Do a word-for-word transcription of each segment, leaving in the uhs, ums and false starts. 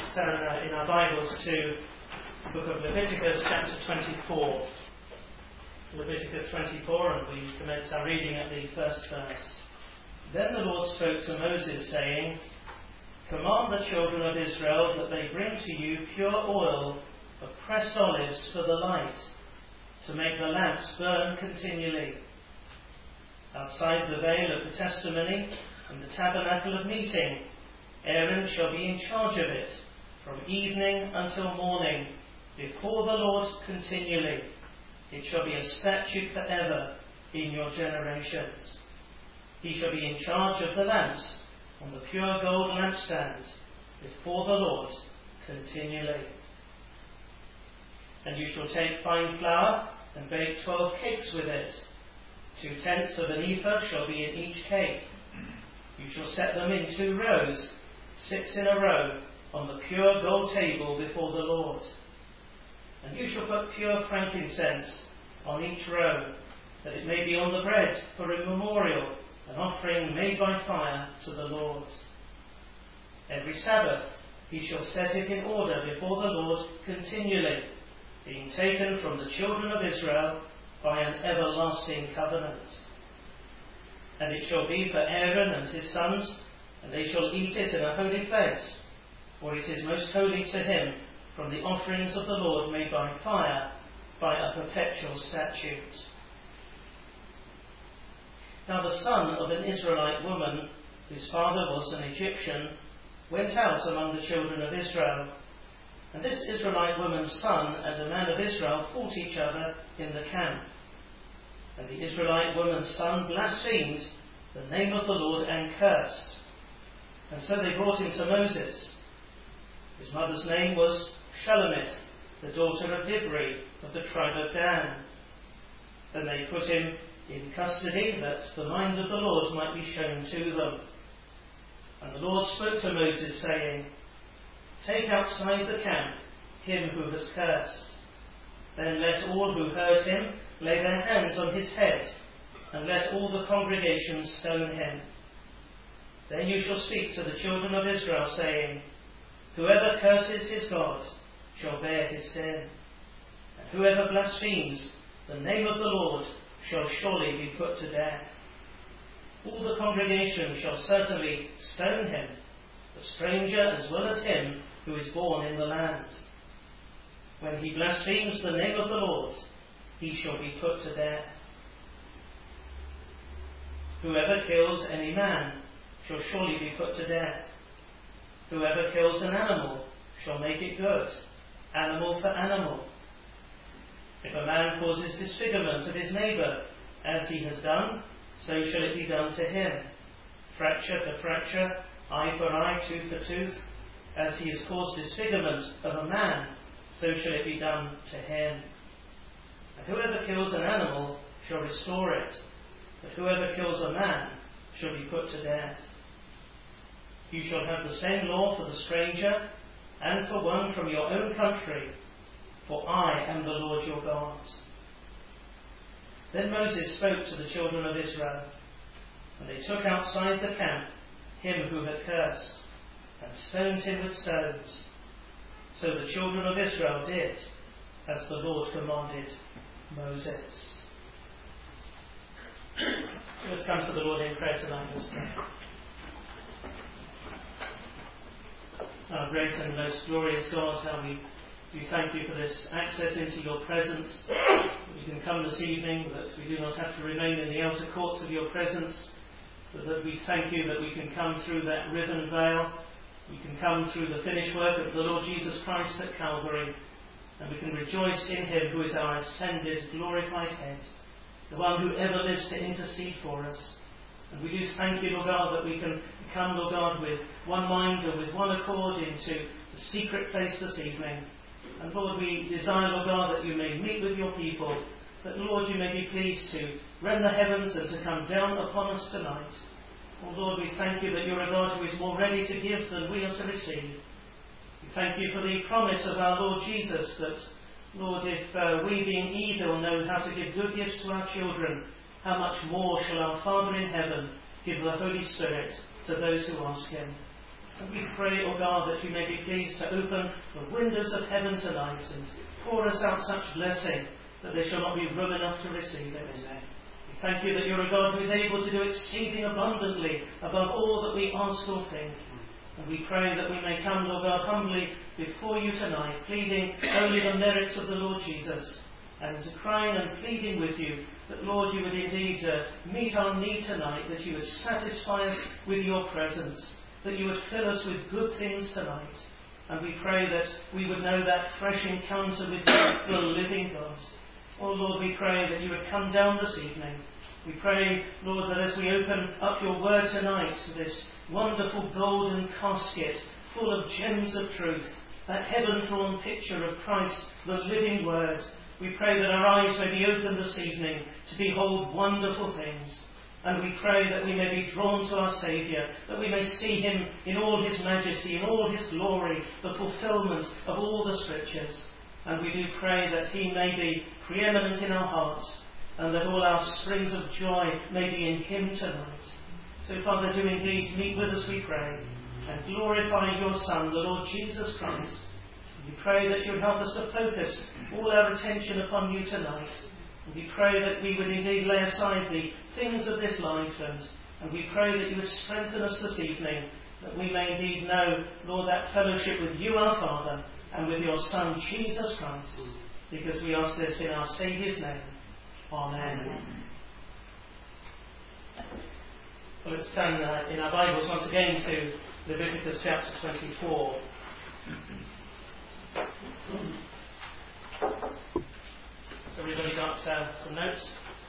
turn uh, in our Bibles to the book of Leviticus chapter twenty-four. Leviticus twenty-four, and we commence our reading at the first verse. Then the Lord spoke to Moses, saying, Command the children of Israel that they bring to you pure oil of pressed olives for the light, to make the lamps burn continually. Outside the veil of the testimony and the tabernacle of meeting, Aaron shall be in charge of it, from evening until morning, before the Lord continually. It shall be a statute forever in your generations. He shall be in charge of the lamps on the pure gold lampstand, before the Lord continually. And you shall take fine flour and bake twelve cakes with it. Two tenths of an ephah shall be in each cake. You shall set them in two rows, six in a row, on the pure gold table before the Lord. And you shall put pure frankincense on each row, that it may be on the bread for a memorial, an offering made by fire to the Lord. Every Sabbath he shall set it in order before the Lord continually, being taken from the children of Israel by an everlasting covenant. And it shall be for Aaron and his sons, and they shall eat it in a holy place, for it is most holy to him, from the offerings of the Lord made by fire, by a perpetual statute. Now the son of an Israelite woman, whose father was an Egyptian, went out among the children of Israel. And this Israelite woman's son and a man of Israel fought each other in the camp. And the Israelite woman's son blasphemed the name of the Lord and cursed. And so they brought him to Moses. His mother's name was Shelomith, the daughter of Dibri, of the tribe of Dan. Then they put him in custody, that the mind of the Lord might be shown to them. And the Lord spoke to Moses, saying, Take outside the camp him who has cursed. Then let all who heard him lay their hands on his head, and let all the congregation stone him. Then you shall speak to the children of Israel, saying, Whoever curses his God shall bear his sin, and whoever blasphemes the name of the Lord shall surely be put to death. All the congregation shall certainly stone him, the stranger as well as him who is born in the land. When he blasphemes the name of the Lord, he shall be put to death. Whoever kills any man shall surely be put to death. Whoever kills an animal shall make it good, animal for animal. If a man causes disfigurement of his neighbour, as he has done, so shall it be done to him. Fracture for fracture, eye for eye, tooth for tooth. As he has caused disfigurement of a man, so shall it be done to him. And whoever kills an animal shall restore it, but whoever kills a man shall be put to death. You shall have the same law for the stranger, and for one from your own country, for I am the Lord your God. Then Moses spoke to the children of Israel, and they took outside the camp him who had cursed, and stoned him with stones. So the children of Israel did as the Lord commanded Moses. Let's come to the Lord in prayer tonight. Let's pray. Our great and most glorious God, how we, we thank you for this access into your presence. We can come this evening, that we do not have to remain in the outer courts of your presence, but that we thank you that we can come through that riven veil. We can come through the finished work of the Lord Jesus Christ at Calvary, and we can rejoice in him who is our ascended, glorified head, the one who ever lives to intercede for us. And we do thank you, Lord God, that we can come, Lord God, with one mind and with one accord into the secret place this evening. And Lord, we desire, Lord God, that you may meet with your people, that, Lord, you may be pleased to rend the heavens and to come down upon us tonight. Oh Lord, we thank you that you're a God who is more ready to give than we are to receive. We thank you for the promise of our Lord Jesus that, Lord, if uh, we being evil know how to give good gifts to our children, how much more shall our Father in heaven give the Holy Spirit to those who ask him. And we pray, O God, that you may be pleased to open the windows of heaven tonight and pour us out such blessing that there shall not be room enough to receive it. We thank you that you're a God who is able to do exceeding abundantly above all that we ask or think. And we pray that we may come, Lord God, humbly before you tonight, pleading only the merits of the Lord Jesus, and crying and pleading with you that, Lord, you would indeed uh, meet our need tonight, that you would satisfy us with your presence, that you would fill us with good things tonight. And we pray that we would know that fresh encounter with you, the living God. Oh, Lord, we pray that you would come down this evening. We pray, Lord, that as we open up your word tonight, this wonderful golden casket full of gems of truth, that heaven-drawn picture of Christ, the living word, we pray that our eyes may be opened this evening to behold wonderful things. And we pray that we may be drawn to our Saviour, that we may see him in all his majesty, in all his glory, the fulfilment of all the Scriptures. And we do pray that he may be preeminent in our hearts, and that all our springs of joy may be in him tonight. So, Father, do indeed meet with us, we pray, and glorify your Son, the Lord Jesus Christ. We pray that you would help us to focus all our attention upon you tonight. And we pray that we would indeed lay aside the things of this life, and, and we pray that you would strengthen us this evening, that we may indeed know, Lord, that fellowship with you, our Father, and with your Son, Jesus Christ, because we ask this in our Saviour's name. Amen. Well, let's turn uh, in our Bibles once again to Leviticus chapter twenty-four. So everybody got uh, some notes?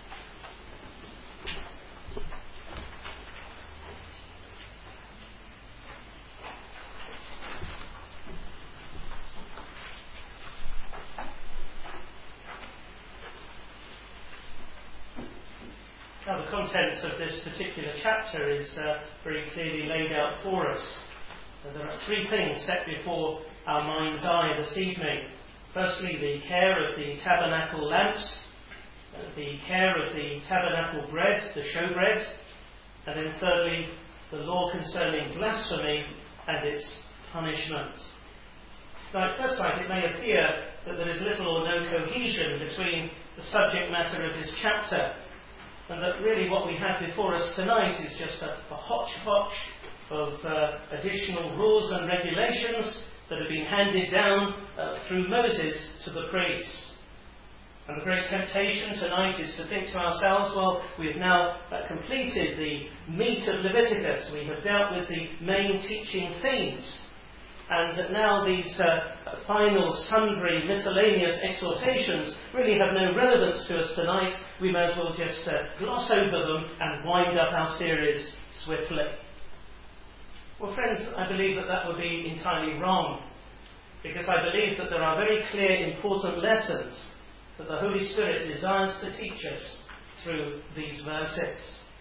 Now, the contents of this particular chapter is uh, very clearly laid out for us. So there are three things set before our mind's eye this evening. Firstly, the care of the tabernacle lamps, uh, the care of the tabernacle bread, the showbread, and then thirdly, the law concerning blasphemy and its punishment. Now, at first sight, it may appear that there is little or no cohesion between the subject matter of this chapter, and that really what we have before us tonight is just a, a hodgepodge of uh, additional rules and regulations that have been handed down uh, through Moses to the priests. And the great temptation tonight is to think to ourselves, well, we have now uh, completed the meat of Leviticus. We have dealt with the main teaching themes. And now these uh, final sundry miscellaneous exhortations really have no relevance to us tonight. We may as well just uh, gloss over them and wind up our series swiftly. Well, friends, I believe that that would be entirely wrong, because I believe that there are very clear, important lessons that the Holy Spirit desires to teach us through these verses.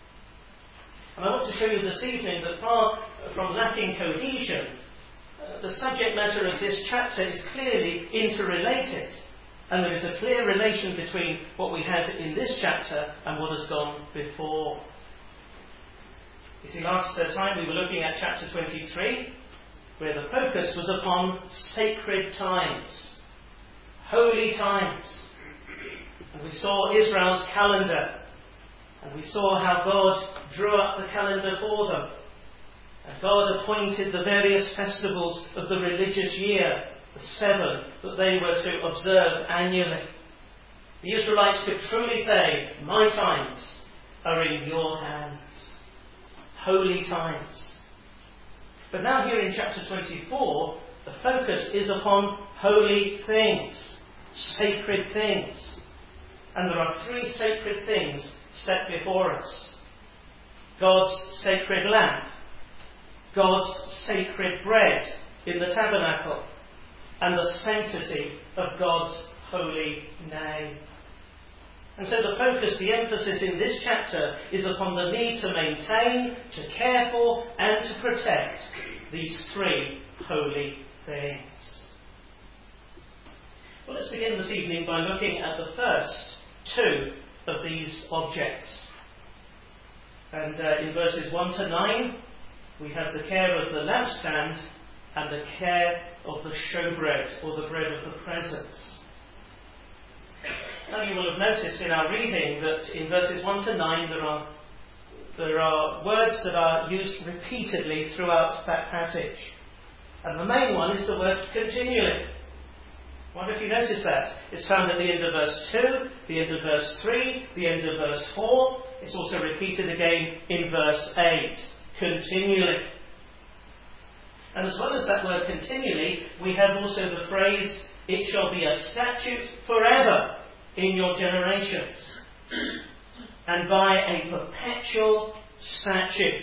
And I want to show you this evening that far from lacking cohesion, uh, the subject matter of this chapter is clearly interrelated, and there is a clear relation between what we have in this chapter and what has gone before. You see, last uh, time we were looking at chapter twenty-three, where the focus was upon sacred times, holy times. And we saw Israel's calendar, and we saw how God drew up the calendar for them. And God appointed the various festivals of the religious year, the seven that they were to observe annually. The Israelites could truly say, my times are in your hands. Holy times. But now here in chapter twenty-four, the focus is upon holy things, sacred things. And there are three sacred things set before us. God's sacred lamp, God's sacred bread in the tabernacle, and the sanctity of God's holy name. And so the focus, the emphasis in this chapter is upon the need to maintain, to care for, and to protect these three holy things. Well, let's begin this evening by looking at the first two of these objects. And uh, in verses one to nine, we have the care of the lampstand and the care of the showbread, or the bread of the presence. Now you will have noticed in our reading that in verses one to nine there are, there are words that are used repeatedly throughout that passage. And the main one is the word continually. I wonder if you notice that. It's found at the end of verse two, the end of verse three, the end of verse four. It's also repeated again in verse eight. Continually. And as well as that word continually, we have also the phrase, it shall be a statute forever in your generations, and by a perpetual statute.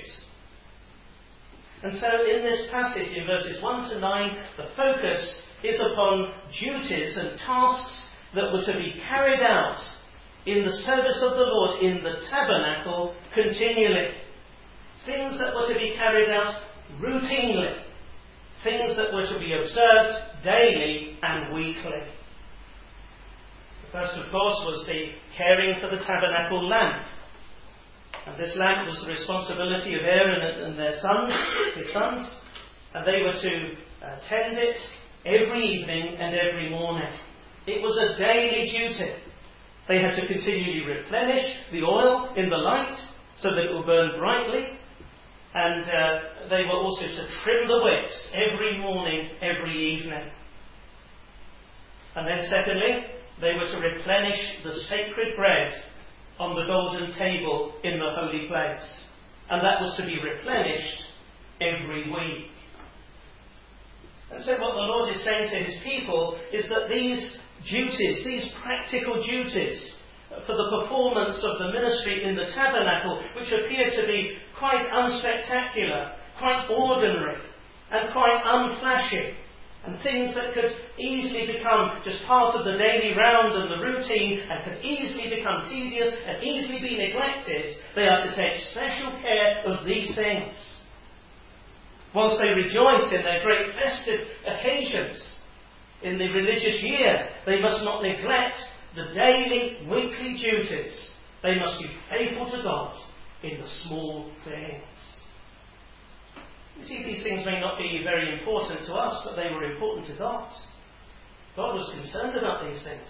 And so in this passage, in verses one to nine, the focus is upon duties and tasks that were to be carried out in the service of the Lord in the tabernacle continually. Things that were to be carried out routinely. Things that were to be observed daily and weekly. The first, of course, was the caring for the tabernacle lamp. And this lamp was the responsibility of Aaron and their sons, his sons, and they were to uh, tend it every evening and every morning. It was a daily duty. They had to continually replenish the oil in the light so that it would burn brightly, and uh, they were also to trim the wicks every morning, every evening. And then secondly, they were to replenish the sacred bread on the golden table in the holy place. And that was to be replenished every week. And so what the Lord is saying to his people is that these duties, these practical duties for the performance of the ministry in the tabernacle, which appear to be quite unspectacular, quite ordinary, and quite unflashy, and things that could easily become just part of the daily round and the routine, and could easily become tedious and easily be neglected, they are to take special care of these things. Whilst they rejoice in their great festive occasions in the religious year, they must not neglect the daily, weekly duties. They must be faithful to God in the small things. You see, these things may not be very important to us, but they were important to God. God was concerned about these things.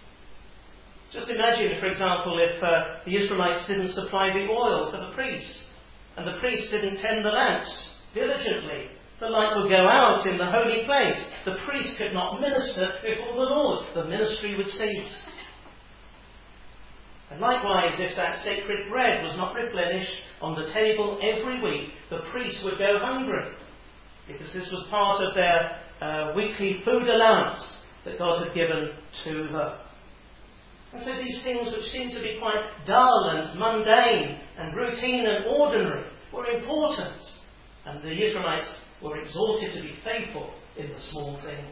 Just imagine, for example, if uh, the Israelites didn't supply the oil for the priests, and the priests didn't tend the lamps diligently. The light would go out in the holy place. The priest could not minister before the Lord. The ministry would cease. And likewise, if that sacred bread was not replenished on the table every week, the priest would go hungry, because this was part of their uh, weekly food allowance that God had given to them. And so these things, which seem to be quite dull and mundane and routine and ordinary, were important. And the Israelites were exhorted to be faithful in the small things.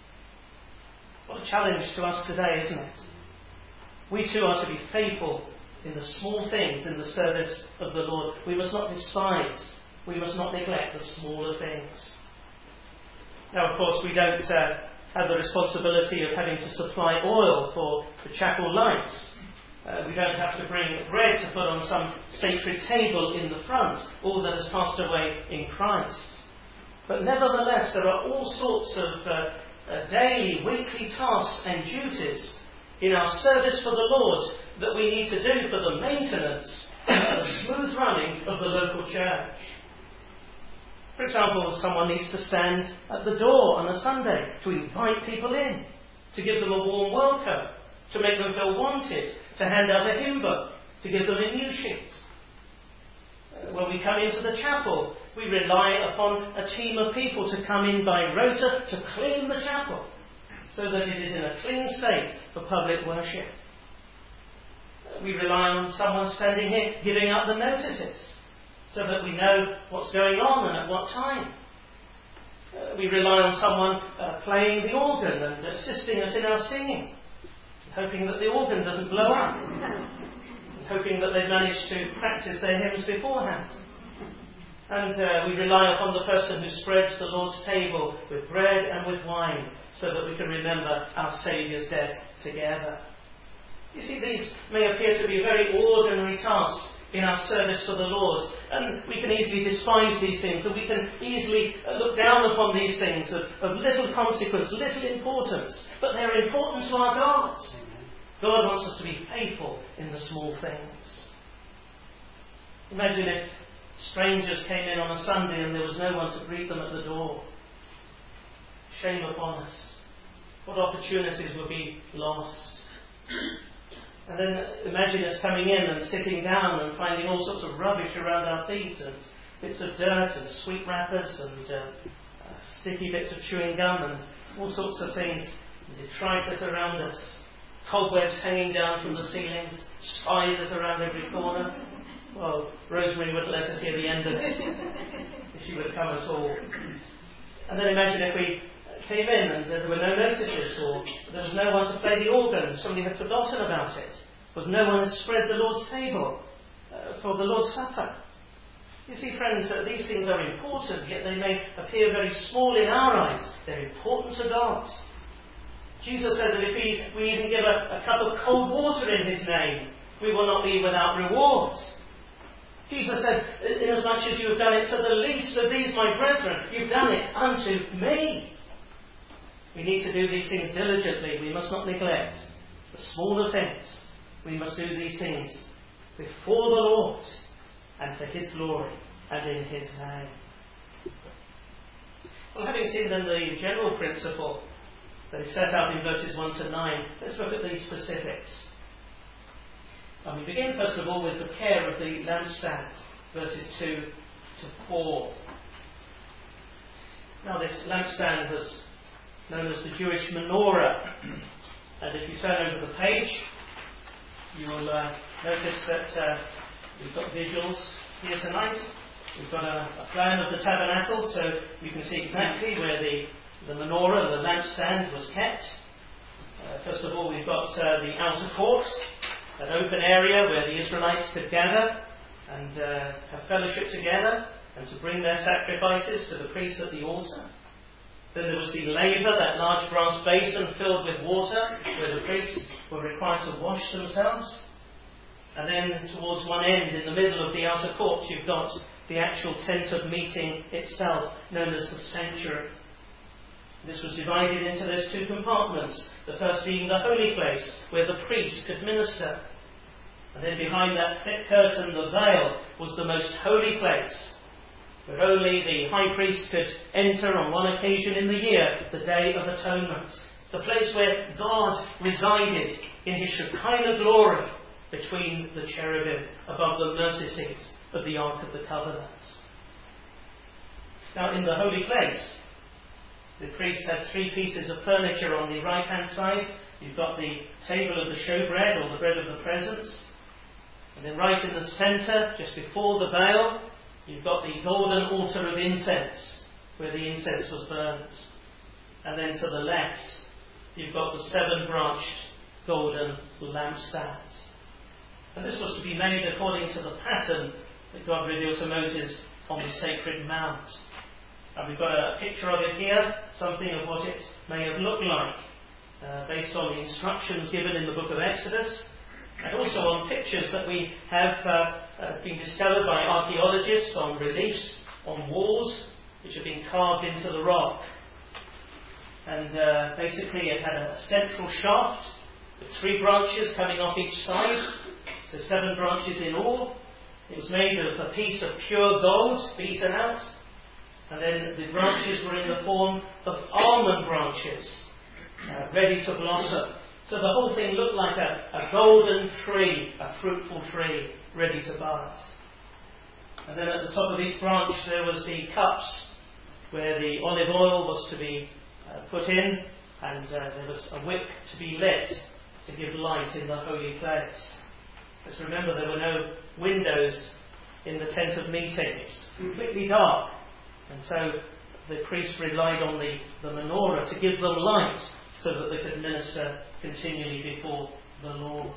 What a challenge to us today, isn't it? We too are to be faithful in the small things in the service of the Lord. We must not despise, we must not neglect the smaller things. Now, of course, we don't uh, have the responsibility of having to supply oil for the chapel lights. Uh, we don't have to bring bread to put on some sacred table in the front, all that has passed away in Christ. But nevertheless, there are all sorts of uh, uh, daily, weekly tasks and duties in our service for the Lord that we need to do for the maintenance and the smooth running of the local church. For example, someone needs to stand at the door on a Sunday to invite people in, to give them a warm welcome, to make them feel wanted, to hand out a hymn book, to give them a news sheet. Uh, when we come into the chapel, we rely upon a team of people to come in by rota to clean the chapel, so that it is in a clean state for public worship. Uh, we rely on someone standing here giving out the notices, so that we know what's going on and at what time. Uh, we rely on someone uh, playing the organ and assisting us in our singing, hoping that the organ doesn't blow up, hoping that they've managed to practice their hymns beforehand. And uh, we rely upon the person who spreads the Lord's table with bread and with wine, so that we can remember our Saviour's death together. You see, these may appear to be very ordinary tasks in our service for the Lord. And we can easily despise these things, and we can easily look down upon these things of, of little consequence, little importance. But they're important to our God. God wants us to be faithful in the small things. Imagine if strangers came in on a Sunday and there was no one to greet them at the door. Shame upon us. What opportunities would be lost. And then imagine us coming in and sitting down and finding all sorts of rubbish around our feet, and bits of dirt and sweet wrappers and uh, uh, sticky bits of chewing gum and all sorts of things, detritus around us, cobwebs hanging down from the ceilings, spiders around every corner. Well, Rosemary wouldn't let us hear the end of it, if she would come at all. And then imagine if we came in and uh, there were no notices, or there was no one to play the organ, somebody had forgotten about it, or no one had spread the Lord's table uh, for the Lord's Supper. You see, friends, uh, these things are important, yet they may appear very small in our eyes. They're important to God. Jesus said that if we, we even give a, a cup of cold water in his name, we will not be without reward. Jesus said, inasmuch as you have done it to the least of these, my brethren, you've done it unto me. We need to do these things diligently. We must not neglect the smaller things. We must do these things before the Lord and for his glory and in his name. Well, having seen then the general principle that is set out in verses one to nine, let's look at these specifics. And we begin first of all with the care of the lampstand, verses two to four. Now this lampstand was known as the Jewish menorah, and if you turn over the page, you will uh, notice that uh, we've got visuals here tonight. We've got a, a plan of the tabernacle, so you can see exactly where the, the menorah, the lampstand, was kept. Uh, first of all, we've got uh, the outer court, an open area where the Israelites could gather and uh, have fellowship together and to bring their sacrifices to the priests at the altar. Then there was the laver, that large brass basin filled with water where the priests were required to wash themselves. And then towards one end, in the middle of the outer court, you've got the actual tent of meeting itself, known as the sanctuary. This was divided into those two compartments, the first being the holy place, where the priest could minister. And then behind that thick curtain, the veil, was the most holy place, where only the high priest could enter on one occasion in the year, the Day of Atonement. The place where God resided in his Shekinah glory between the cherubim above the mercy seat of the Ark of the Covenant. Now in the holy place, the priest had three pieces of furniture on the right-hand side. You've got the table of the showbread, or the bread of the presence. And then right in the centre, just before the veil, you've got the golden altar of incense, where the incense was burnt. And then to the left, you've got the seven-branched golden lampstand. And this was to be made according to the pattern that God revealed to Moses on the sacred mount. And we've got a picture of it here, something of what it may have looked like, uh, based on the instructions given in the book of Exodus, and also on pictures that we have uh, uh, been discovered by archaeologists on reliefs, on walls, which have been carved into the rock. And uh, basically it had a central shaft with three branches coming off each side, so seven branches in all. It was made of a piece of pure gold, beaten out. And then the branches were in the form of almond branches, uh, ready to blossom. So the whole thing looked like a, a golden tree, a fruitful tree, ready to bud. And then at the top of each branch there was the cups, where the olive oil was to be uh, put in, and uh, there was a wick to be lit to give light in the holy place. Let's remember there were no windows in the tent of meeting. It was completely dark. And so the priest relied on the, the menorah to give them light so that they could minister continually before the Lord.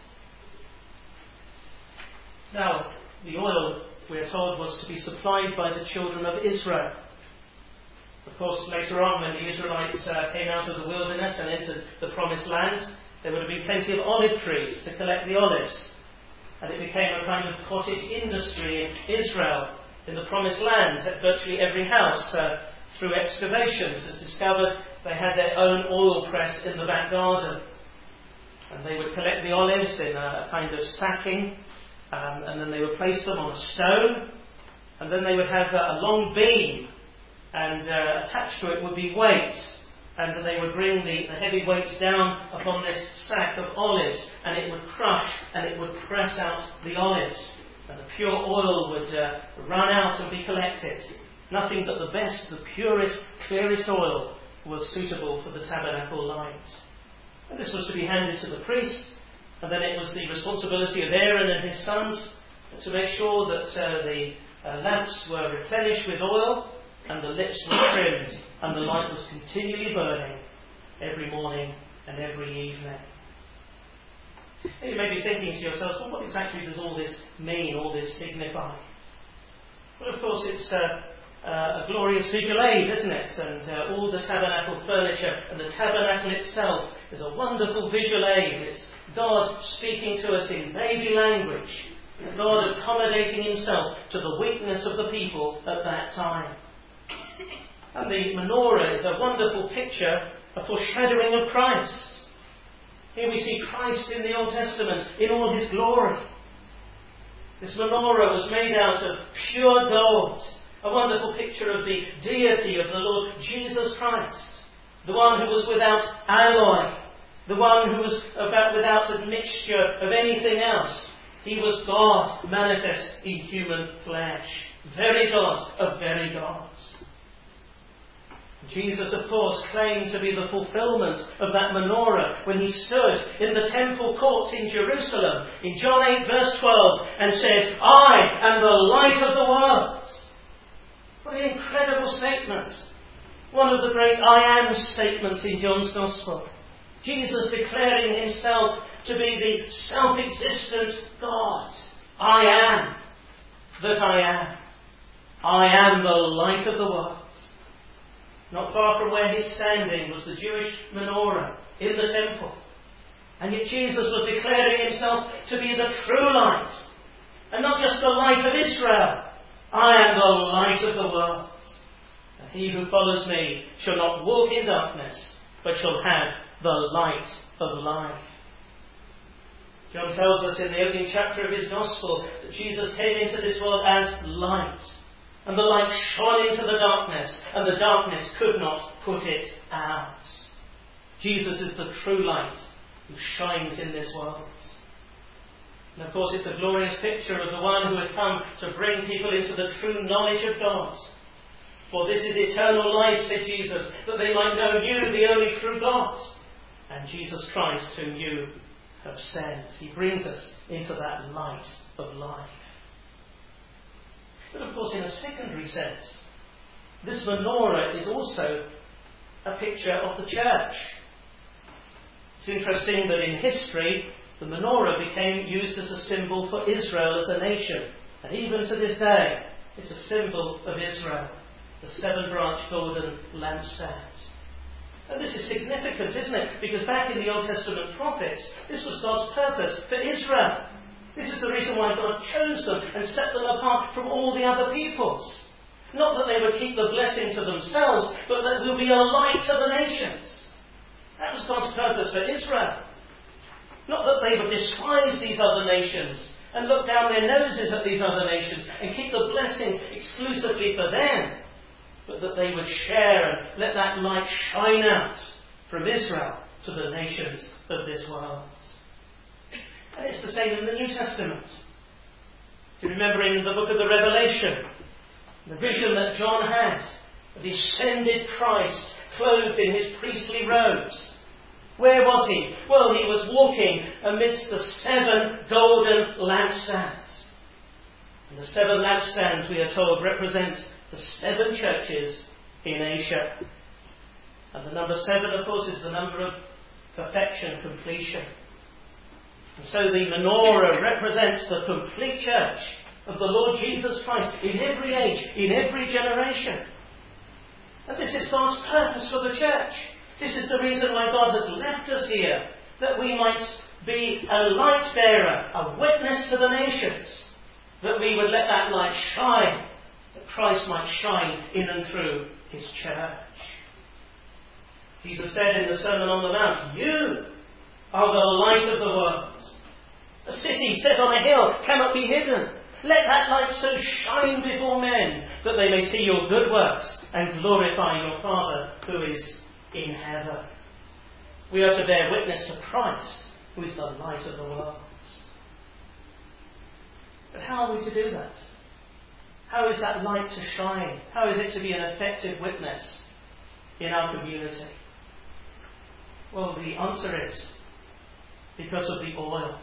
Now, the oil, we're told, was to be supplied by the children of Israel. Of course, later on, when the Israelites uh, came out of the wilderness and entered the promised land, there would have been plenty of olive trees to collect the olives. And it became a kind of cottage industry in Israel, in the Promised Land. Virtually every house, uh, through excavations, has discovered they had their own oil press in the back garden. And they would collect the olives in a kind of sacking, um, and then they would place them on a stone, and then they would have uh, a long beam, and uh, attached to it would be weights. And they would bring the, the heavy weights down upon this sack of olives, and it would crush and it would press out the olives. And the pure oil would uh, run out and be collected. Nothing but the best, the purest, clearest oil was suitable for the tabernacle light. And this was to be handed to the priest, and then it was the responsibility of Aaron and his sons to make sure that uh, the uh, lamps were replenished with oil, and the lips were trimmed, and the light was continually burning every morning and every evening. And you may be thinking to yourselves, well, what exactly does all this mean, all this signify? Well, of course, it's uh, uh, a glorious visual aid, isn't it? And uh, all the tabernacle furniture and the tabernacle itself is a wonderful visual aid. It's God speaking to us in baby language, God accommodating himself to the weakness of the people at that time. And the menorah is a wonderful picture, a foreshadowing of Christ. Here we see Christ in the Old Testament in all his glory. This menorah was made out of pure gold, a wonderful picture of the deity of the Lord Jesus Christ, the one who was without alloy, the one who was about without a mixture of anything else. He was God manifest in human flesh, very God of very gods. Jesus, of course, claimed to be the fulfillment of that menorah when he stood in the temple courts in Jerusalem in John eight verse twelve and said, "I am the light of the world." What an incredible statement. One of the great I am statements in John's Gospel. Jesus declaring himself to be the self-existent God. I am that I am. I am the light of the world. Not far from where he's standing was the Jewish menorah in the temple. And yet Jesus was declaring himself to be the true light. And not just the light of Israel. I am the light of the world. And he who follows me shall not walk in darkness, but shall have the light of life. John tells us in the opening chapter of his Gospel that Jesus came into this world as light. And the light shone into the darkness, and the darkness could not put it out. Jesus is the true light who shines in this world. And of course it's a glorious picture of the one who had come to bring people into the true knowledge of God. For this is eternal life, said Jesus, that they might know you, the only true God, and Jesus Christ whom you have sent. He brings us into that light of life. But of course, in a secondary sense, this menorah is also a picture of the church. It's interesting that in history, the menorah became used as a symbol for Israel as a nation. And even to this day, it's a symbol of Israel, the seven-branch golden lampstand. And this is significant, isn't it? Because back in the Old Testament prophets, this was God's purpose for Israel. This is the reason why God chose them and set them apart from all the other peoples. Not that they would keep the blessing to themselves, but that they would be a light to the nations. That was God's purpose for Israel. Not that they would despise these other nations and look down their noses at these other nations and keep the blessings exclusively for them, but that they would share and let that light shine out from Israel to the nations of this world. And it's the same in the New Testament. Do you remember in the book of the Revelation, the vision that John had of the ascended Christ clothed in his priestly robes? Where was he? Well, he was walking amidst the seven golden lampstands. And the seven lampstands, we are told, represent the seven churches in Asia. And the number seven, of course, is the number of perfection, completion. And so the menorah represents the complete church of the Lord Jesus Christ in every age, in every generation. And this is God's purpose for the church. This is the reason why God has left us here, that we might be a light bearer, a witness to the nations, that we would let that light shine, that Christ might shine in and through his church. Jesus said in the Sermon on the Mount, you are the light of the world. A city set on a hill cannot be hidden. Let that light so shine before men that they may see your good works and glorify your Father who is in heaven. We are to bear witness to Christ, who is the light of the world. But how are we to do that? How is that light to shine? How is it to be an effective witness in our community? Well, the answer is because of the oil.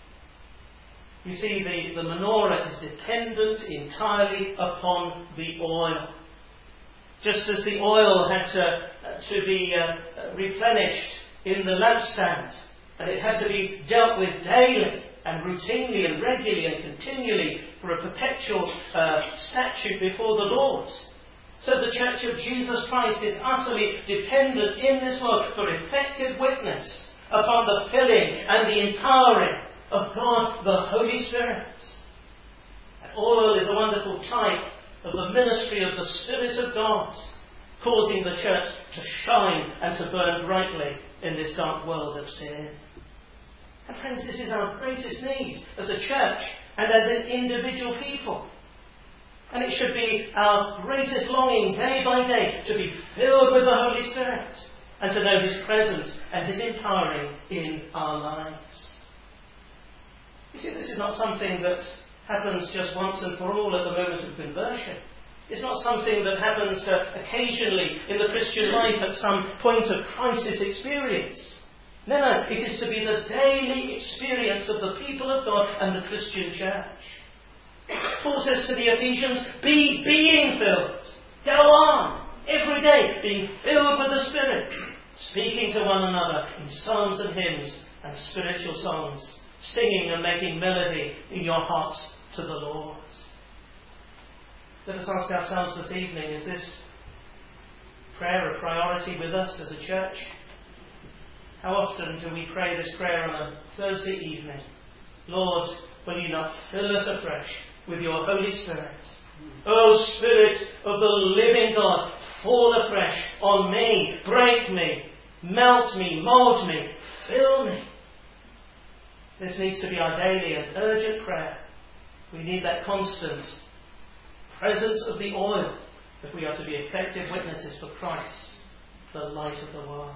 You see, the, the menorah is dependent entirely upon the oil. Just as the oil had to, uh, to be uh, replenished in the lampstand, and it had to be dealt with daily and routinely and regularly and continually for a perpetual uh, statute before the Lord. So the Church of Jesus Christ is utterly dependent in this world for effective witness upon the filling and the empowering of God the Holy Spirit. And oil is a wonderful type of the ministry of the Spirit of God, causing the church to shine and to burn brightly in this dark world of sin. And friends, this is our greatest need as a church and as an individual people. And it should be our greatest longing day by day to be filled with the Holy Spirit and to know his presence and his empowering in our lives. You see, this is not something that happens just once and for all at the moment of conversion. It's not something that happens uh, occasionally in the Christian life at some point of crisis experience. No, no, it is to be the daily experience of the people of God and the Christian church. Paul says to the Ephesians, be being filled. Go on, every day, being filled with the Spirit, speaking to one another in psalms and hymns and spiritual songs, singing and making melody in your hearts to the Lord. Let us ask ourselves this evening, is this prayer a priority with us as a church? How often do we pray this prayer on a Thursday evening? Lord, will you not fill us afresh with your Holy Spirit? O Spirit of the living God, fall afresh on me, break me, melt me, mould me, fill me. This needs to be our daily and urgent prayer. We need that constant presence of the oil if we are to be effective witnesses for Christ, the light of the world.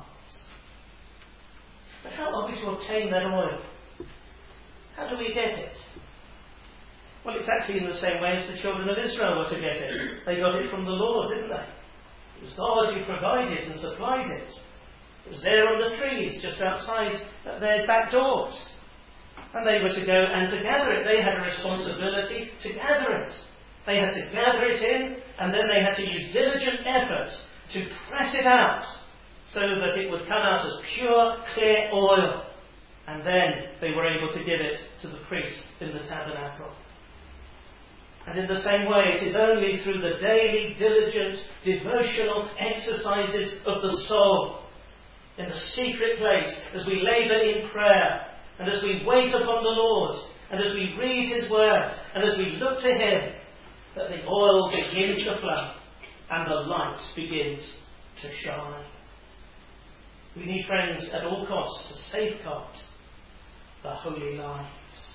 But how are we to obtain that oil? How do we get it? Well, it's actually in the same way as the children of Israel were to get it. They got it from the Lord, didn't they? It was God who provided and supplied it. It was there on the trees, just outside their back doors. And they were to go and to gather it. They had a responsibility to gather it. They had to gather it in, and then they had to use diligent effort to press it out so that it would come out as pure, clear oil. And then they were able to give it to the priest in the tabernacle. And in the same way, it is only through the daily, diligent, devotional exercises of the soul, in the secret place, as we labour in prayer, and as we wait upon the Lord, and as we read his word, and as we look to him, that the oil begins to flow, and the light begins to shine. We need, friends, at all costs to safeguard the holy light.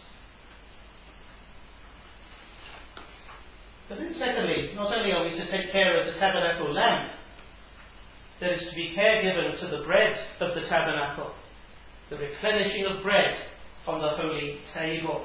But then secondly, not only are we to take care of the tabernacle lamp, there is to be care given to the bread of the tabernacle, the replenishing of bread on the holy table.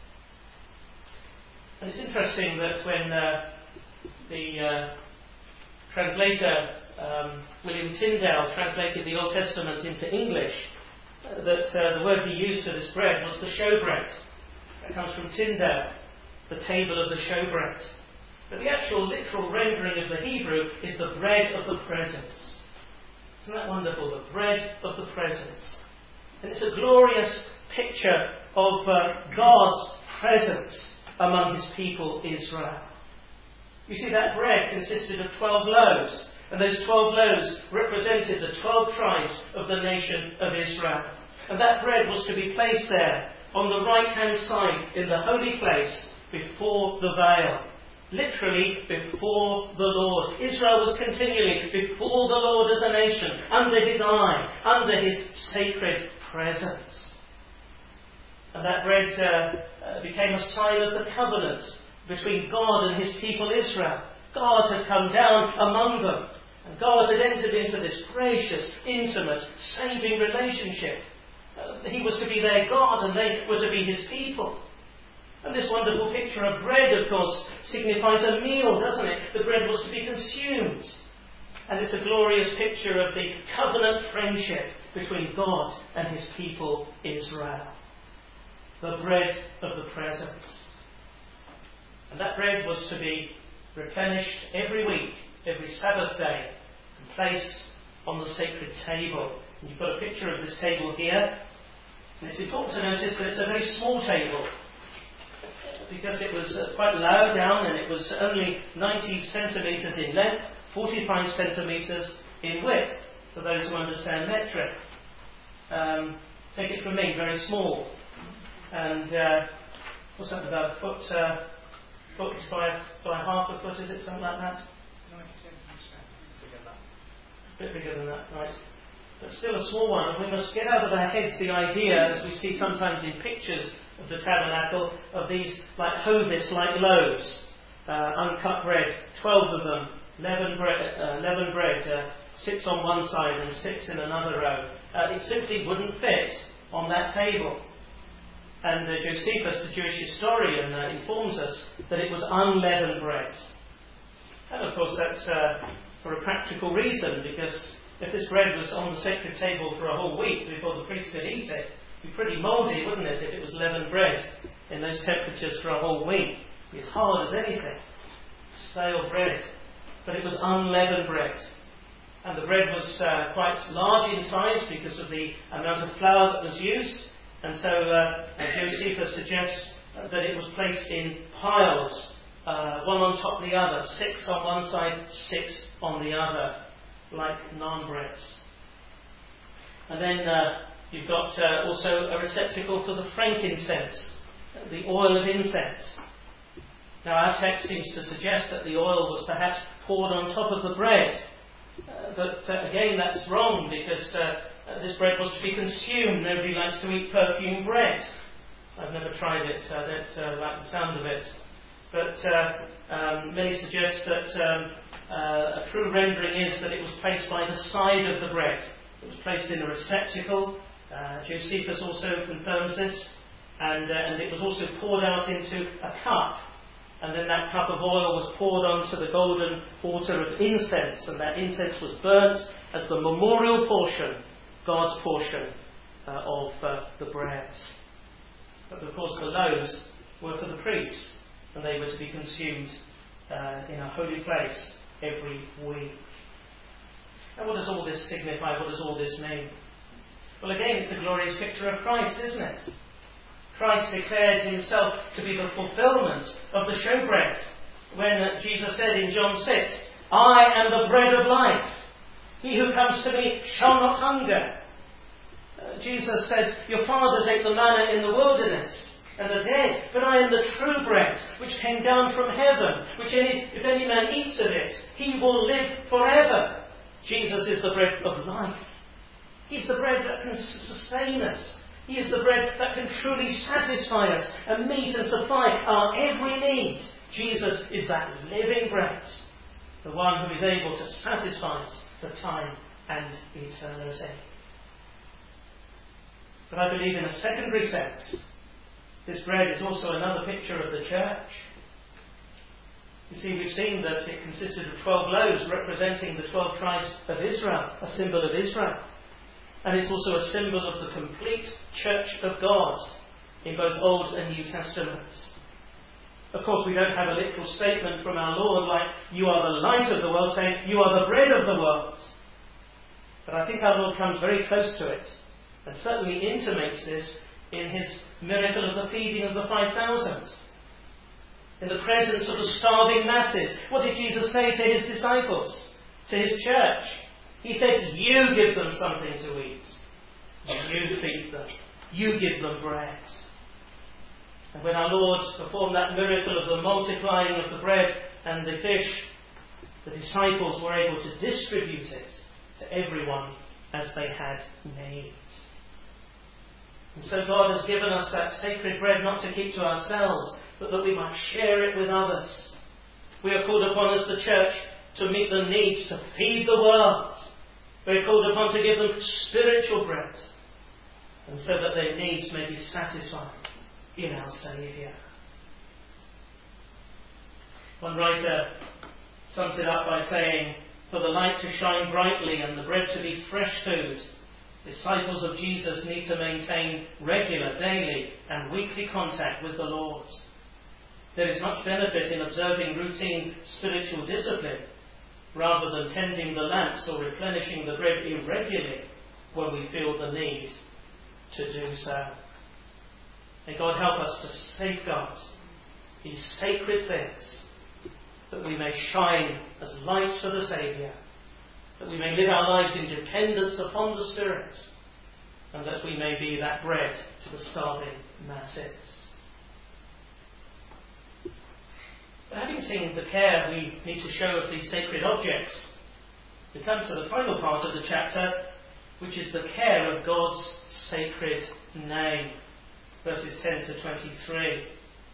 And it's interesting that when uh, the uh, translator um, William Tyndale translated the Old Testament into English, uh, that uh, the word he used for this bread was the showbread. That comes from Tyndale, the table of the showbread. But the actual literal rendering of the Hebrew is the bread of the presence. Isn't that wonderful? The bread of the presence. And it's a glorious picture of uh, God's presence among his people Israel. You see, that bread consisted of twelve loaves, and those twelve loaves represented the twelve tribes of the nation of Israel. And that bread was to be placed there on the right-hand side in the holy place before the veil. Literally, before the Lord. Israel was continually before the Lord as a nation, under his eye, under his sacred presence. And that bread uh, uh, became a sign of the covenant between God and his people Israel. God had come down among them, and God had entered into this gracious, intimate, saving relationship. Uh, he was to be their God, and they were to be his people. And this wonderful picture of bread, of course, signifies a meal, doesn't it? The bread was to be consumed. And it's a glorious picture of the covenant friendship between God and his people Israel. The bread of the presence. And that bread was to be replenished every week, every Sabbath day, and placed on the sacred table. And you've got a picture of this table here. And it's important to notice that it's a very small table, because it was uh, quite low down, and it was only ninety centimetres in length, forty-five centimetres in width, for those who understand metric. Um, take it from me, very small. And uh, what's that, about a foot, uh, foot by, by half a foot, is it, something like that? ninety centimetres. A bit bigger than that, right. But still a small one, and we must get out of our heads the idea, as we see sometimes in pictures of the tabernacle, of these like hovis, like loaves, uh, uncut bread, twelve of them, leavened bread, uh, leavened bread uh, six on one side and six in another row. Uh, it simply wouldn't fit on that table. And uh, Josephus, the Jewish historian, uh, informs us that it was unleavened bread. And of course that's uh, for a practical reason, because if this bread was on the sacred table for a whole week before the priest could eat it, it'd be pretty mouldy, wouldn't it, if it was leavened bread in those temperatures for a whole week? It's hard as anything. Stale bread. But it was unleavened bread. And the bread was uh, quite large in size because of the amount of flour that was used. And so uh, Josephus suggests that it was placed in piles, uh, one on top of the other, six on one side, six on the other, like naan breads. And then uh, you've got uh, also a receptacle for the frankincense, the oil of incense. Now our text seems to suggest that the oil was perhaps poured on top of the bread. Uh, but uh, again, that's wrong, because uh, uh, this bread was to be consumed. Nobody likes to eat perfumed bread. I've never tried it, so I don't uh, like the sound of it. But uh, um, many suggest that um, uh, a true rendering is that it was placed by the side of the bread. It was placed in a receptacle. Uh, Josephus also confirms this. And, uh, and it was also poured out into a cup. And then that cup of oil was poured onto the golden altar of incense. And that incense was burnt as the memorial portion, God's portion uh, of uh, the bread. But of course the loaves were for the priests, and they were to be consumed uh, in a holy place every week. Now what does all this signify? What does all this mean? Well, again, it's a glorious picture of Christ, isn't it? Christ declared himself to be the fulfillment of the showbread. When uh, Jesus said in John six, I am the bread of life. He who comes to me shall not hunger. Uh, Jesus said, your fathers ate the manna in the wilderness and are dead, but I am the true bread which came down from heaven, which any, if any man eats of it, he will live forever. Jesus is the bread of life. He's the bread that can sustain us. He is the bread that can truly satisfy us and meet and supply our every need. Jesus is that living bread, the one who is able to satisfy us for time and eternity. But I believe in a secondary sense, this bread is also another picture of the church. You see, we've seen that it consisted of twelve loaves representing the twelve tribes of Israel, a symbol of Israel. And it's also a symbol of the complete church of God in both Old and New Testaments. Of course, we don't have a literal statement from our Lord like, you are the light of the world, saying, you are the bread of the world. But I think our Lord comes very close to it, and certainly intimates this in his miracle of the feeding of the five thousand. In the presence of the starving masses, what did Jesus say to his disciples, to his church? He said, you give them something to eat. And you feed them. You give them bread. And when our Lord performed that miracle of the multiplying of the bread and the fish, the disciples were able to distribute it to everyone as they had need. And so God has given us that sacred bread not to keep to ourselves, but that we might share it with others. We are called upon as the church to meet the needs, to feed the world. We are called upon to give them spiritual bread, and so that their needs may be satisfied in our Saviour. One writer sums it up by saying, for the light to shine brightly and the bread to be fresh food, disciples of Jesus need to maintain regular, daily and weekly contact with the Lord. There is much benefit in observing routine spiritual discipline rather than tending the lamps or replenishing the bread irregularly when we feel the need to do so. May God help us to safeguard these sacred things, that we may shine as lights for the Saviour, that we may live our lives in dependence upon the Spirit, and that we may be that bread to the starving masses. But having seen the care we need to show of these sacred objects, we come to the final part of the chapter, which is the care of God's sacred name. Verses ten to twenty-three.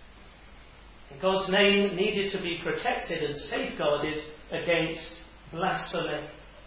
God's name needed to be protected and safeguarded against blasphemy.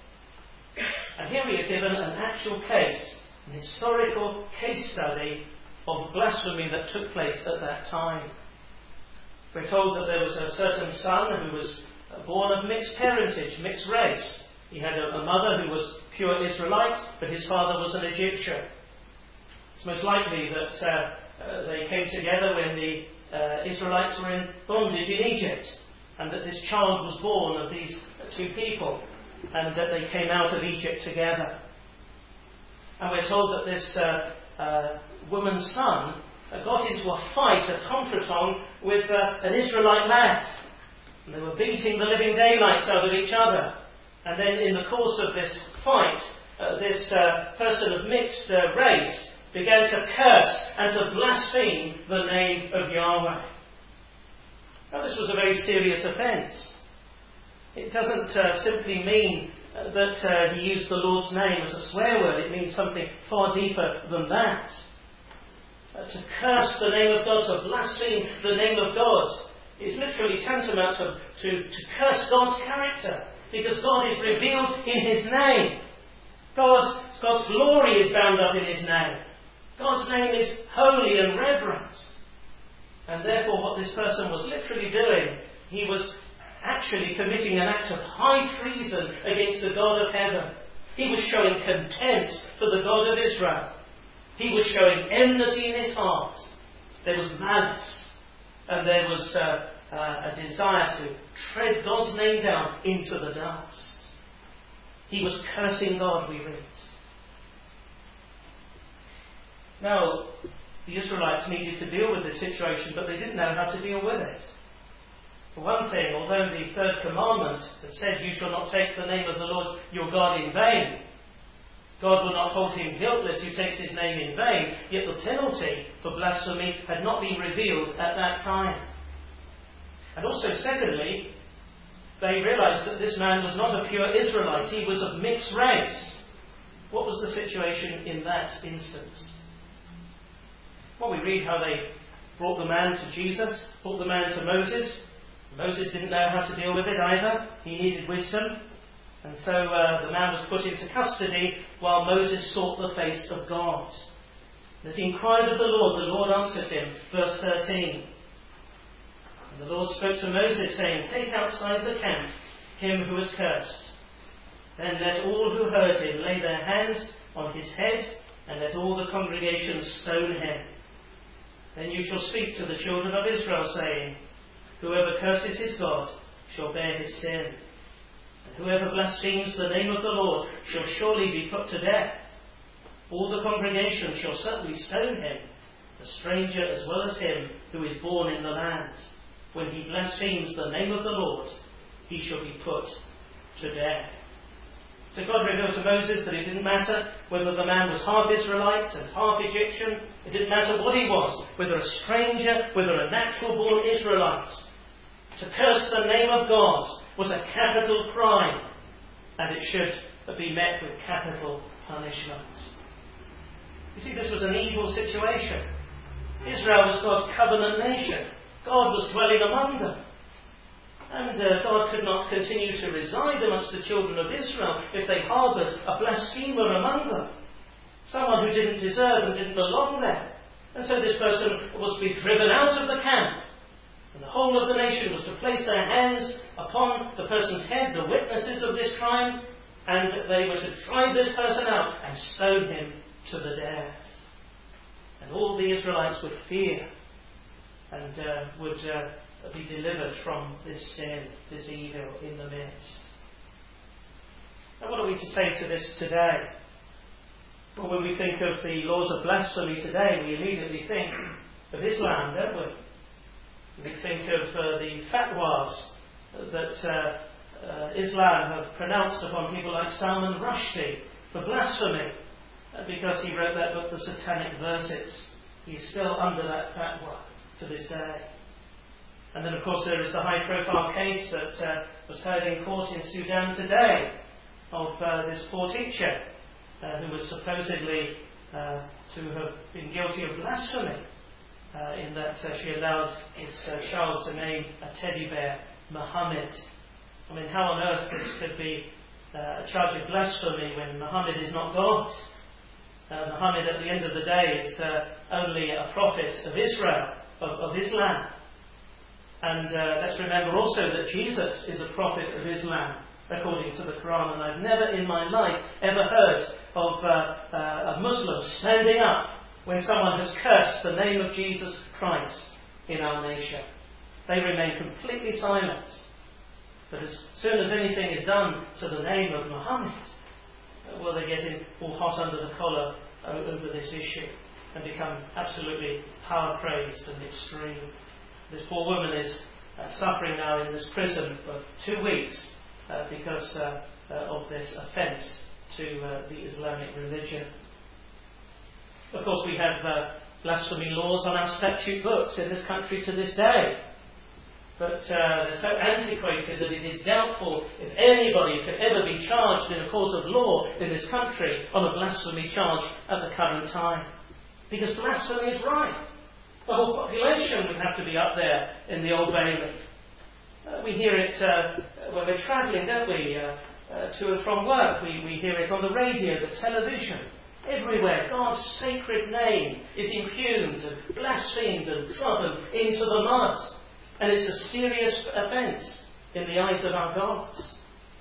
And here we are given an actual case, an historical case study of blasphemy that took place at that time. We're told that there was a certain son who was born of mixed parentage, mixed race. He had a, a mother who was pure Israelite, but his father was an Egyptian. It's most likely that uh, uh, they came together when the uh, Israelites were in bondage in Egypt, and that this child was born of these two people, and that they came out of Egypt together. And we're told that this uh, uh, woman's son uh, got into a fight, a contretemps, with uh, an Israelite lad. And they were beating the living daylights out of each other. And then in the course of this fight, uh, this uh, person of mixed uh, race began to curse and to blaspheme the name of Yahweh. Now this was a very serious offence. It doesn't uh, simply mean uh, that uh, he used the Lord's name as a swear word. It means something far deeper than that. Uh, to curse the name of God, to blaspheme the name of God, is literally tantamount to, to, to curse God's character, because God is revealed in His name. God, God's glory is bound up in His name. God's name is holy and reverent. And therefore what this person was literally doing, he was actually committing an act of high treason against the God of heaven. He was showing contempt for the God of Israel. He was showing enmity in his heart. There was malice. And there was uh, uh, a desire to tread God's name down into the dust. He was cursing God, we read. Now, the Israelites needed to deal with this situation, but they didn't know how to deal with it. For one thing, although the third commandment had said, "You shall not take the name of the Lord your God in vain," God will not hold him guiltless who takes his name in vain, yet the penalty for blasphemy had not been revealed at that time. And also, secondly, they realised that this man was not a pure Israelite, he was of mixed race. What was the situation in that instance? Well, we read how they brought the man to Jesus, brought the man to Moses. Moses didn't know how to deal with it either. He needed wisdom. And so uh, the man was put into custody while Moses sought the face of God. As he inquired of the Lord, the Lord answered him. Verse thirteen. And the Lord spoke to Moses, saying, "Take outside the camp him who is cursed. Then let all who heard him lay their hands on his head, and let all the congregation stone him. Then you shall speak to the children of Israel, saying, Whoever curses his God shall bear his sin. And whoever blasphemes the name of the Lord shall surely be put to death. All the congregation shall certainly stone him, the stranger as well as him who is born in the land. When he blasphemes the name of the Lord, he shall be put to death." So God revealed to Moses that it didn't matter whether the man was half Israelite and half Egyptian. It didn't matter what he was, whether a stranger, whether a natural-born Israelite. To curse the name of God was a capital crime, and it should be met with capital punishment. You see, this was an evil situation. Israel was God's covenant nation. God was dwelling among them. And uh, God could not continue to reside amongst the children of Israel if they harboured a blasphemer among them. Someone who didn't deserve and didn't belong there. And so this person was to be driven out of the camp. And the whole of the nation was to place their hands upon the person's head, the witnesses of this crime, and they were to drive this person out and stone him to the death. And all the Israelites would fear and uh, would uh, be delivered from this sin, this evil in the midst. Now, what are we to say to this today? Well, when we think of the laws of blasphemy today, we immediately think of Islam, don't we? We think of uh, the fatwas that uh, uh, Islam have pronounced upon people like Salman Rushdie for blasphemy, uh, because he wrote that book, The Satanic Verses. He's still under that fatwa to this day. And then, of course, there is the high-profile case that uh, was heard in court in Sudan today of uh, this poor teacher uh, who was supposedly uh, to have been guilty of blasphemy uh, in that uh, she allowed his uh, child to name a teddy bear Muhammad. I mean, how on earth this could be uh, a charge of blasphemy when Muhammad is not God? Uh, Muhammad, at the end of the day, is uh, only a prophet of Israel, of, of Islam. And uh, let's remember also that Jesus is a prophet of Islam, according to the Quran. And I've never in my life ever heard of uh, uh, a Muslim standing up when someone has cursed the name of Jesus Christ in our nation. They remain completely silent. But as soon as anything is done to the name of Muhammad, uh, well, they get in all hot under the collar uh, over this issue and become absolutely power-crazed and extreme. This poor woman is uh, suffering now in this prison for two weeks uh, because uh, uh, of this offence to uh, the Islamic religion. Of course, we have uh, blasphemy laws on our statute books in this country to this day. But uh, they're so antiquated that it is doubtful if anybody could ever be charged in a court of law in this country on a blasphemy charge at the current time. Because blasphemy is right. The whole population would have to be up there in the Old Bailey. Uh, we hear it uh, when we're travelling, don't we, uh, uh, to and from work. We, we hear it on the radio, the television. Everywhere, God's sacred name is impugned and blasphemed and trodden into the mud. And it's a serious offence in the eyes of our gods.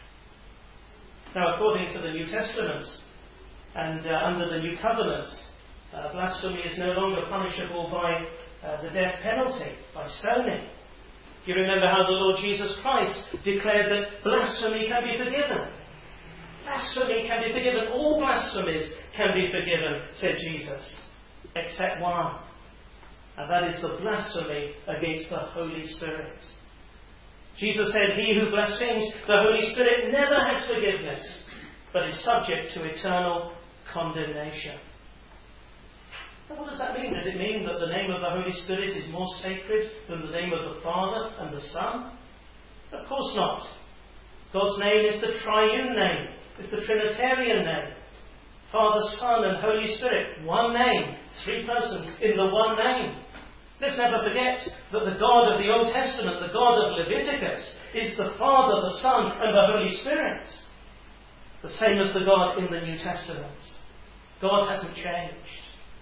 Now, according to the New Testament and uh, under the New Covenant, Uh, blasphemy is no longer punishable by uh, the death penalty, by stoning. You remember how the Lord Jesus Christ declared that blasphemy can be forgiven. Blasphemy can be forgiven. All blasphemies can be forgiven, said Jesus, except one. And that is the blasphemy against the Holy Spirit. Jesus said, "He who blasphemes the Holy Spirit never has forgiveness, but is subject to eternal condemnation." What does that mean? Does it mean that the name of the Holy Spirit is more sacred than the name of the Father and the Son? Of course not. God's name is the triune name. It's the Trinitarian name. Father, Son and Holy Spirit. One name. Three persons in the one name. Let's never forget that the God of the Old Testament, the God of Leviticus, is the Father, the Son and the Holy Spirit. The same as the God in the New Testament. God hasn't changed.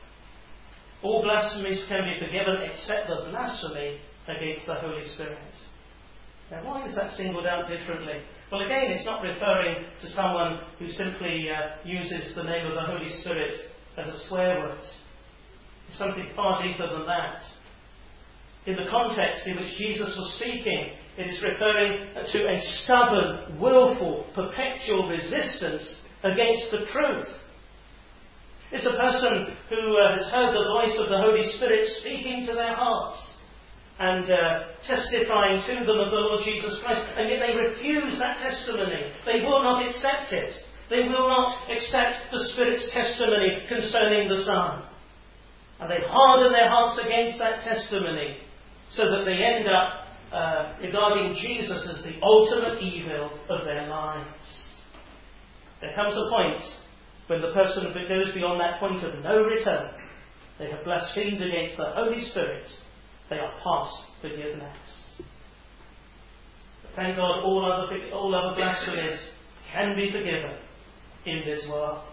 All blasphemies can be forgiven except the blasphemy against the Holy Spirit. Now, why is that singled out differently? Well, again, it's not referring to someone who simply uh, uses the name of the Holy Spirit as a swear word. It's something far deeper than that. In the context in which Jesus was speaking, it is referring to a stubborn, willful, perpetual resistance against the truth. It's a person who uh, has heard the voice of the Holy Spirit speaking to their hearts and uh, testifying to them of the Lord Jesus Christ, and yet they refuse that testimony. They will not accept it. They will not accept the Spirit's testimony concerning the Son. And they harden their hearts against that testimony so that they end up uh, regarding Jesus as the ultimate evil of their lives. There comes a point when the person goes beyond that point of no return. They have blasphemed against the Holy Spirit. They are past forgiveness. But thank God all other, all other blasphemies can be forgiven in this world.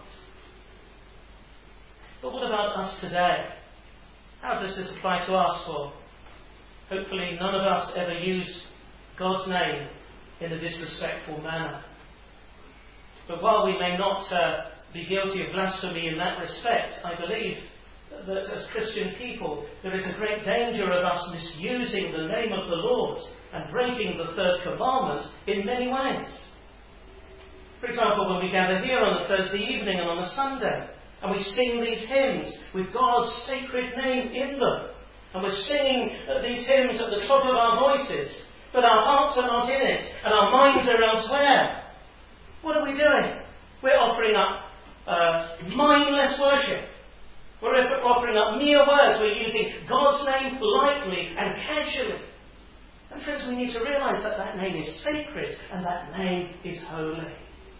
But what about us today? How does this apply to us? For hopefully none of us ever use God's name in a disrespectful manner. But while we may not uh, be guilty of blasphemy in that respect, I believe that as Christian people there is a great danger of us misusing the name of the Lord and breaking the third commandment in many ways. For example, when we gather here on a Thursday evening and on a Sunday, and we sing these hymns with God's sacred name in them, and we're singing these hymns at the top of our voices, but our hearts are not in it, and our minds are elsewhere. What are we doing? We're offering up uh, mindless worship. We're offering up mere words. We're using God's name lightly and casually. And friends, we need to realise that that name is sacred and that name is holy.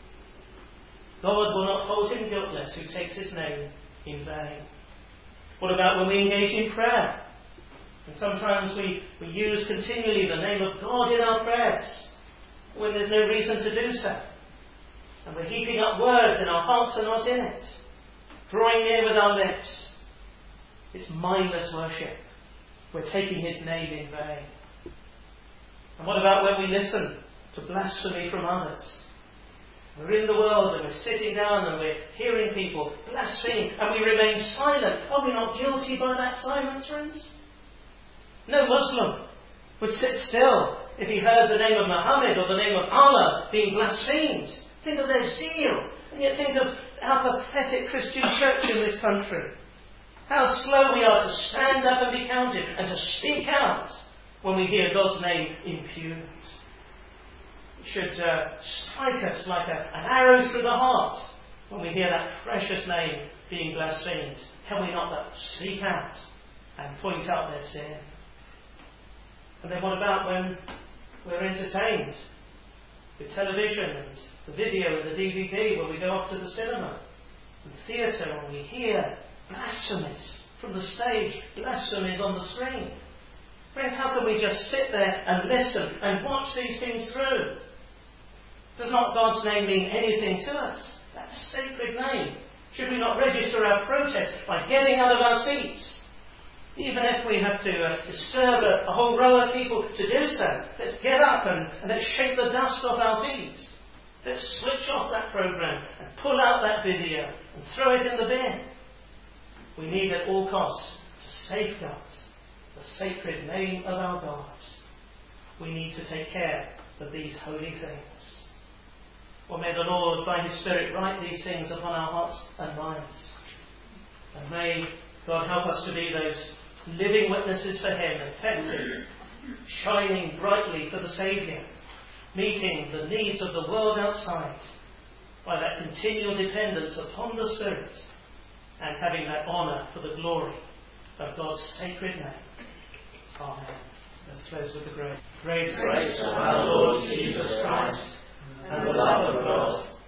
God will not hold him guiltless who takes his name in vain. What about when we engage in prayer? And sometimes we, we use continually the name of God in our prayers when there's no reason to do so. And we're heaping up words and our hearts are not in it. Drawing near with our lips. It's mindless worship. We're taking his name in vain. And what about when we listen to blasphemy from others? We're in the world and we're sitting down and we're hearing people blaspheme and we remain silent. Are we not guilty by that silence, friends? No Muslim would sit still if he heard the name of Muhammad or the name of Allah being blasphemed. Think of their zeal. And yet think of our pathetic Christian church in this country. How slow we are to stand up and be counted and to speak out when we hear God's name impugned. It should uh, strike us like a, an arrow through the heart when we hear that precious name being blasphemed. Can we not but speak out and point out their sin? And then what about when we're entertained with television and the video and the D V D, when we go off to the cinema and theatre and we hear blasphemies from the stage, blasphemies on the screen? Friends, how can we just sit there and listen and watch these things through? Does not God's name mean anything to us? That sacred name. Should we not register our protest by getting out of our seats? Even if we have to uh, disturb a, a whole row of people to do so, let's get up and, and let's shake the dust off our feet. Let's switch off that program and pull out that video and throw it in the bin. We need at all costs to safeguard the sacred name of our God. We need to take care of these holy things. Well, may the Lord, by his Spirit, write these things upon our hearts and minds. And may God help us to be those living witnesses for him, effective, shining brightly for the Saviour, meeting the needs of the world outside by that continual dependence upon the Spirit and having that honour for the glory of God's sacred name. Amen. Let's close with the grace. Grace, grace of our Lord Jesus Christ and the love of God